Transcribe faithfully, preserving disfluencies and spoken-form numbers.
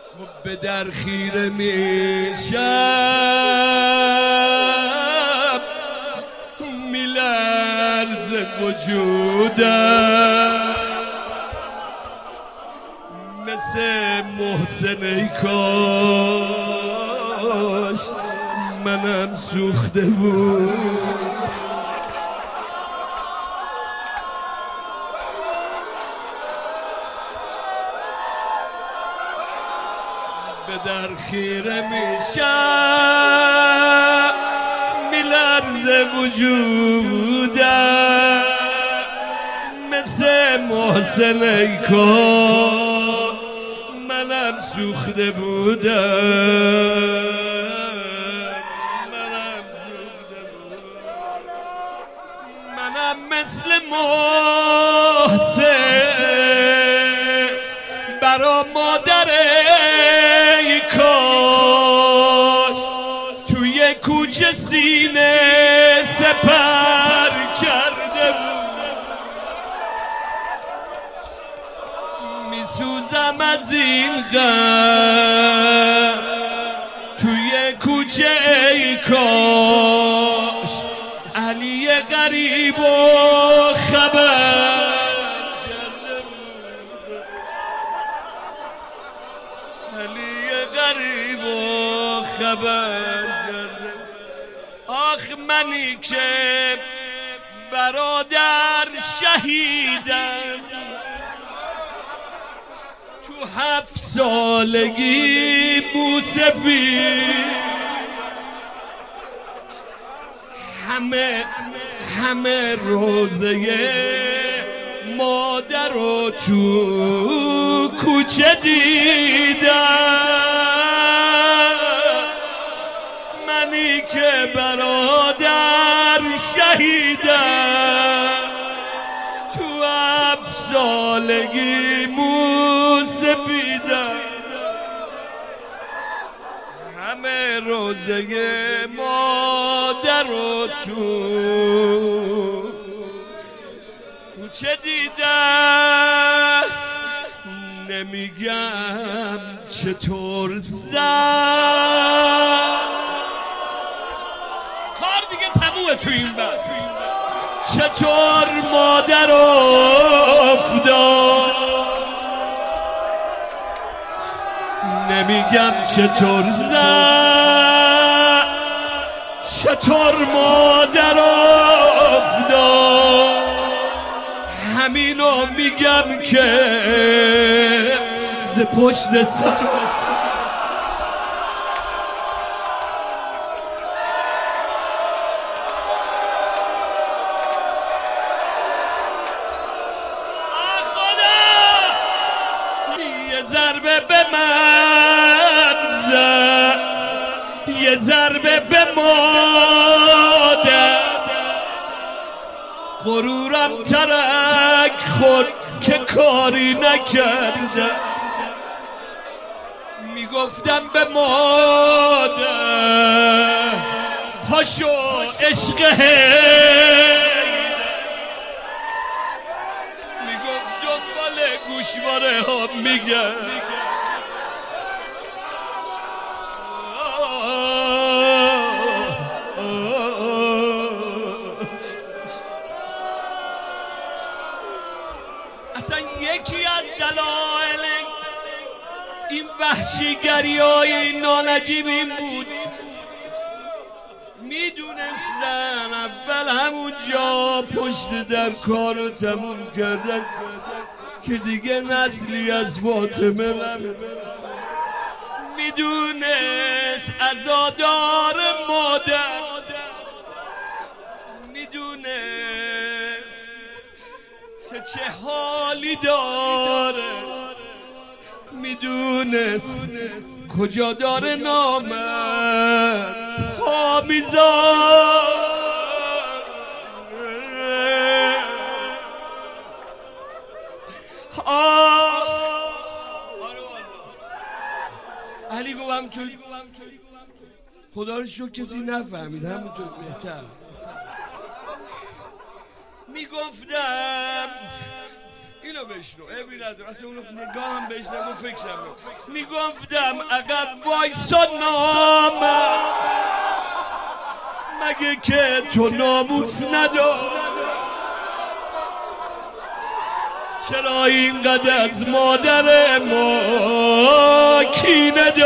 به در خیره میشم، میلرزه وجودم مثل محسن. ای کاش منم سوخته بود. به در خیره میشم، میلرزه وجودم مثل محسن. ای کاش منم سوخته بودم، منم سوخته بودم، منم مثل محسن برا مادر. ای کاش توی کوچه سینه سپر کرده بود. میسوزم از این غم توی کوچه. ای کاش علی غریب و خبر غریب و خبر کرده. آخ منی که برادر شهیدم، تو هفت سالگی موسفید، همه همه روزه مادر رو تو کوچه دیدم. منی که برادر شهیدم، تو هفت سالگی موسفیدم، همه روزه مادر رو تو کوچه دیدم. نمیگم چطور زد، کار دیگه تمومه تو این بعد. چطور مادر افتاد، نمیگم چطور زد، چطور مادر افتاد. همینو میگم که ز پشت سر یه ضربه به من زد، یه ضربه به مادر. غرورم ترک خود که کاری نکردم، میگفتم به مادر پاشو عشق هیدر، میگفت دنبال گوشواره ها میگم. اصلا یکی از دلایل این وحشیگریای نانجیب این بود، میدونستن اول همونجا پشت در کارو تموم کردن که دیگه نسلی از فاطمه نمیاد. میدونست عزادار مادر، میدونست که چه حالی داره، میدونست کجا داره نامرد پا میذاره. علی گو همچون خدا رو شکر کسی نفهمید، همینطور بهتر. میگفتم این اینو بشنو عیبی نداره اصلا اونو نگاه هم بشنم و فکرم میگفتم عقب وایسانم مگه که تو ناموس ندار چرا اینقدر از مادر ما کینه